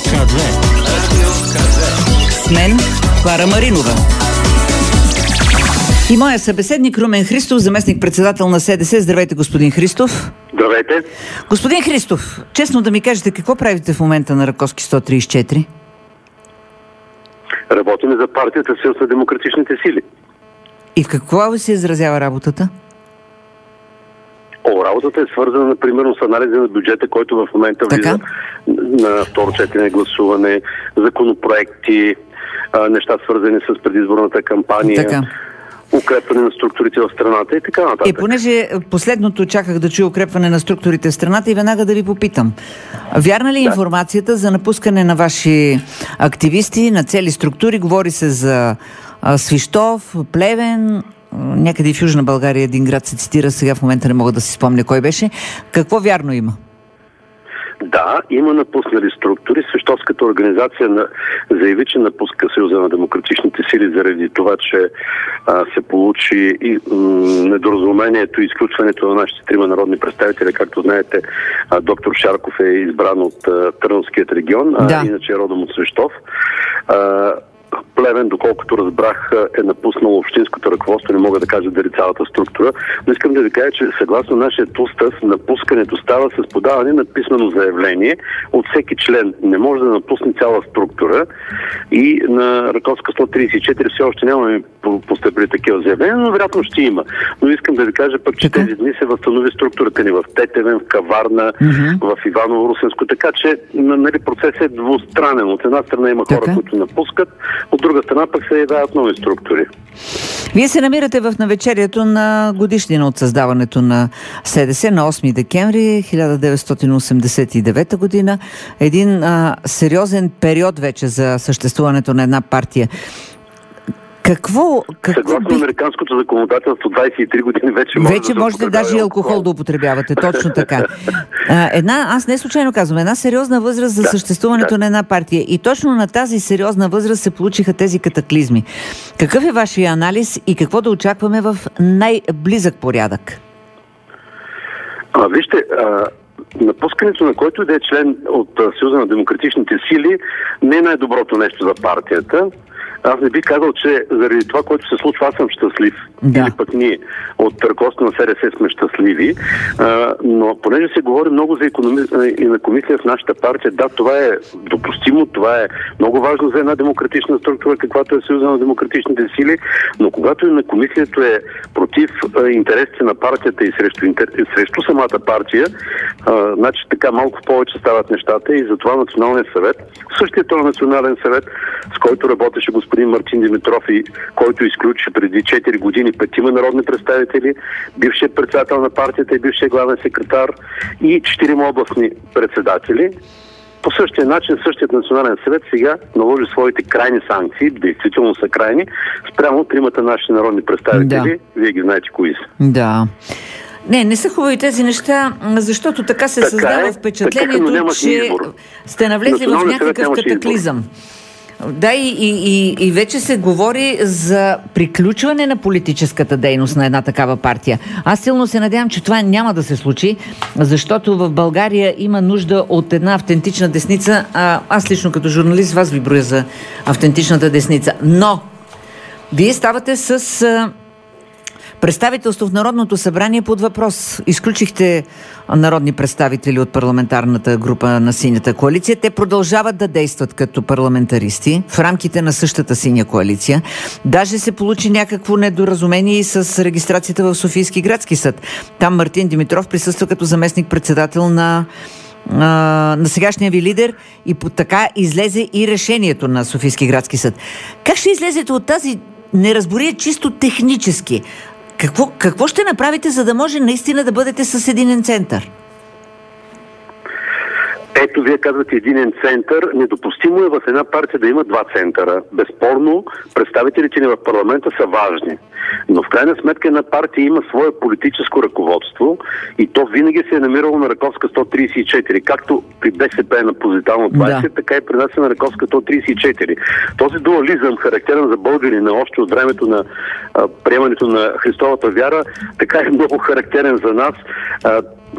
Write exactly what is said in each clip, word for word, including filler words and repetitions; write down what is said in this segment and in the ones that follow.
К2. Радио К2. С мен Клара Маринова. И моя събеседник Румен Христов, заместник-председател на СДС. Здравейте, господин Христов. Здравейте. Господин Христов, честно да ми кажете, какво правите в момента на Раковски сто тридесет и четири? Работим за партията Съюз на демократичните сили. И в какво ви се изразява работата? О, работата е свързана, например, с анализа на бюджета, който в момента влиза на второ четене гласуване, законопроекти, неща свързани с предизборната кампания. Така. Укрепване на структурите в страната и така нататък. И понеже последното чаках да чуя укрепване на структурите в страната и веднага да ви попитам. Вярна ли е да. информацията за напускане на ваши активисти, на цели структури? Говори се за а, Свищов, Плевен, някъде в Южна България един град се цитира, сега в момента не мога да си спомня кой беше. Какво вярно има? Да, има напуснали структури. Свищовската организация на, заяви, че напуска Съюза на демократичните сили заради това, че а, се получи и, м- недоразумението и изключването на нашите трима народни представители. Както знаете, а, доктор Шарков е избран от а, Търновският регион, а да. иначе е родом от Свищов. А, Плевен, доколкото разбрах, е напуснало общинското ръководство, не мога да кажа дали цялата структура, но искам да ви кажа, че съгласно нашия устав, напускането става с подаване на писмено заявление от всеки член. Не може да напусне цяла структура и на Раковска сто тридесет и четири все още нямаме постъпили такива заявления, но вероятно ще има. Но искам да ви кажа пък, че тези дни се възстанови структурата ни в Тетевен, в Каварна, mm-hmm. в Иваново-Русенско, така че нали, процесът е двустранен. От една страна има хора, така. които напускат, от друга страна пък се явяват нови структури. Вие се намирате в навечерието на годишнина от създаването на СДС на осми декември хиляда деветстотин осемдесет и девета година. Един а, сериозен период вече за съществуването на една партия. Какво... какво Съгласно би... американското законодателство, двадесет и три години вече може Вече да можете даже и алкохол да употребявате, точно така. А, една, аз не случайно казвам, една сериозна възраст за да, съществуването да. на една партия. И точно на тази сериозна възраст се получиха тези катаклизми. Какъв е вашия анализ и какво да очакваме в най-близък порядък? А, вижте, а... напускането на който и да е член от Съюза на демократичните сили не е най-доброто нещо за партията. Аз не бих казал, че заради това, което се случва, аз съм щастлив. Да. Или пък ние от ръководството на СДС сме щастливи. А, но понеже се говори много за инакомислие в нашата партия, да, това е допустимо, това е много важно за една демократична структура, каквато е Съюза на демократичните сили, но когато инакомислието е против а, интересите на партията и срещу, интер... срещу самата партия, а, значи така малко повече стават нещата и затова Националният съвет, същия този Национален съвет, с който работеше господин Мартин Димитров и който изключи преди четири години петима народни представители, бившият председател на партията и бившият главен секретар и четирима областни председатели. По същия начин същият Национален съвет сега наложи своите крайни санкции, действително са крайни, спрямо тримата наши народни представители. Да. Вие ги знаете кои са. Да. Не, не са хубави тези неща, защото така се така създава е, впечатлението, така, че избор. сте навлезли в някакъв катаклизъм. Избор. Да, и, и, и вече се говори за приключване на политическата дейност на една такава партия. Аз силно се надявам, че това няма да се случи, защото в България има нужда от една автентична десница. А, аз лично като журналист вас ви броя за автентичната десница. Но вие ставате с а, представителство в Народното събрание под въпрос. Изключихте народни представители от парламентарната група на Синята коалиция. Те продължават да действат като парламентаристи в рамките на същата Синя коалиция. Даже се получи някакво недоразумение и с регистрацията в Софийски градски съд. Там Мартин Димитров присъства като заместник-председател на на сегашния ви лидер и по така излезе и решението на Софийски градски съд. Как ще излезете от тази неразбория чисто технически? Какво, какво ще направите, за да може наистина да бъдете с единен център? Ето, вие казвате единен център. Недопустимо е в една партия да има два центъра. Безспорно, представителите ни в парламента са важни. Но в крайна сметка една партия има свое политическо ръководство и то винаги се е намирало на Раковска сто тридесет и четири. Както при БСП на Позитално двадесет, да. така и при нас е на Раковска сто тридесет и четири. Този дуализъм, характерен за българина още от времето на а, приемането на Христовата вяра, така е много характерен за нас. А,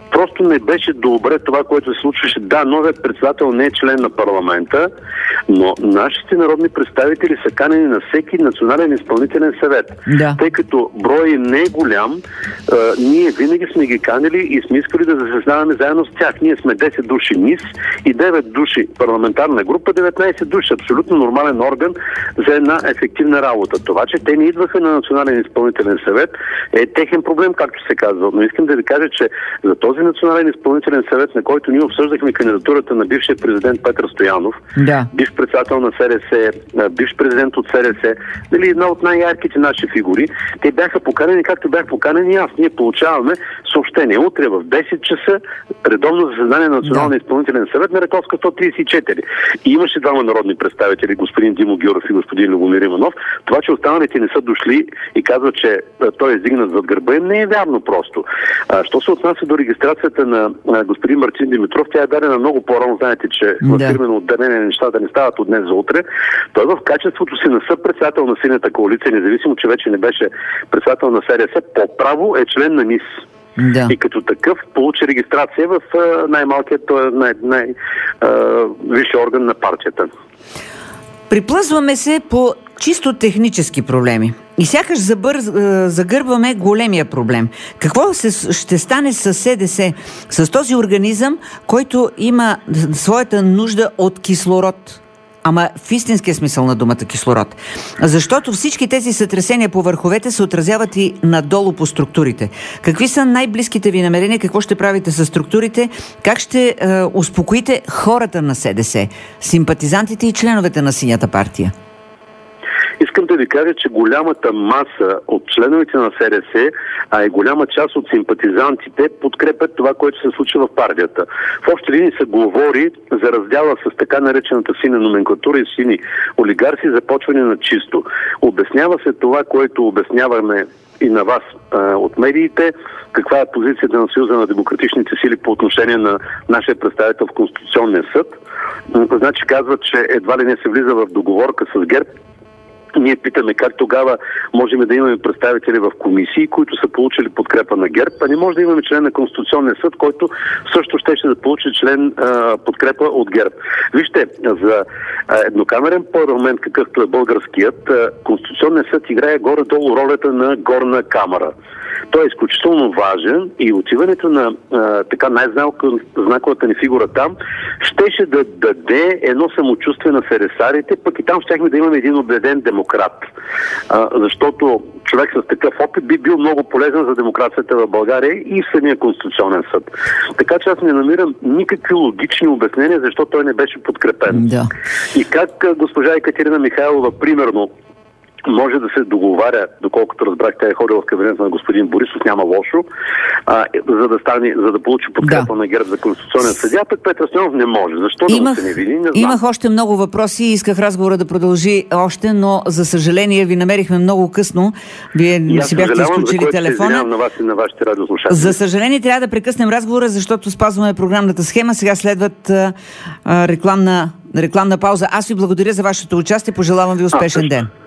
Просто не беше добре това, което се случваше. Да, новият председател не е член на парламента, но нашите народни представители са канени на всеки национален изпълнителен съвет. Да. Тъй като брой не е голям, а, ние винаги сме ги канили и сме искали да заседаваме заедно с тях. Ние сме десет души МИС и девет души парламентарна група, деветнайсет души. Абсолютно нормален орган за една ефективна работа. Това, че те не идваха на национален изпълнителен съвет, е техен проблем, както се казва. Но искам да ви кажа, че за този национален изпълнителен съвет, на който ние обсъждахме кандидатурата на бившия президент Петър Стоянов, да. бивш председател на СРС, бивш президент от СРС, нали, една от най-ярките наши фигури, те бяха поканени, както бях поканени аз. Ние получаваме съобщение утре в десет часа редовно заседание на Националния да. изпълнителен съвет на Раковска сто трийсет и четири. И имаше двама народни представители, господин Димо Гюров и господин Любомир Иванов. Това, че останалите не са дошли и казват, че той е издигнат зад гърба им, не е вярно просто. А, що се отнася до регистрацията на а, господин Мартин Димитров, тя е дадена много по-рано. Знаете, че да. в фирмено отделение нещата не стават от днес за утре. Той в качеството си на съпредседател на Синята коалиция, независимо, че вече не беше председател на СРС, по право е член на МИС. Да. И като такъв получи регистрация в а, най-малкият, най- най- а, висши орган на партията. Приплъзваме се по чисто технически проблеми. И сякаш забър... загърбваме големия проблем. Какво се... ще стане с СДС? С този организъм, който има своята нужда от кислород. Ама в истинския смисъл на думата кислород. Защото всички тези сътресения по върховете се отразяват и надолу по структурите. Какви са най-близките ви намерения? Какво ще правите с структурите? Как ще е, успокоите хората на СДС, симпатизантите и членовете на Синята партия? Искам да ви кажа, че голямата маса от членовете на СРС, а и голяма част от симпатизантите подкрепят това, което се случва в партията. В общи линии се говори за раздяла с така наречената синя номенклатура и сини олигарси, започване на чисто. Обяснява се това, което обясняваме и на вас а, от медиите, каква е позицията на Съюза на демократичните сили по отношение на нашия представител в Конституционния съд. Значи казват, че едва ли не се влиза в договорка с ГЕРБ. Ние питаме как тогава можем да имаме представители в комисии, които са получили подкрепа на ГЕРБ, а не може да имаме член на Конституционния съд, който също ще, ще да получи член а, подкрепа от ГЕРБ. Вижте, за а, еднокамерен парламент, какъвто е българският, а, Конституционният съд играе горе-долу ролята на горна камара. Той е изключително важен и отиването на а, така най-знаковата ни фигура там щеше да даде едно самочувствие на сересарите, пък и там щяхме да имаме един убеден демократ. А, защото човек с такъв опит би бил много полезен за демокрацията в България и в самия Конституционен съд. Така че аз не намирам никакви логични обяснения, защо той не беше подкрепен. Да. И как госпожа Екатерина Михайлова, примерно, може да се договаря, доколкото разбрах, тя е ходила в кабинета на господин Борисов, няма лошо, а, за да стане, за да получи подкрепа да. на ГЕРБ за Конституционен съдия, пък Петър Стоянов не може. Защо имах, да се не види? Не знам. Имах още много въпроси и исках разговора да продължи още, но за съжаление ви намерихме много късно. Вие не си бяхте изключили телефона. На вас и на вашите радиослушатели. За съжаление трябва да прекъснем разговора, защото спазваме програмната схема. Сега следват а, а, рекламна, рекламна пауза. Аз ви благодаря за вашето участие. Пожелавам ви успешен а, ден.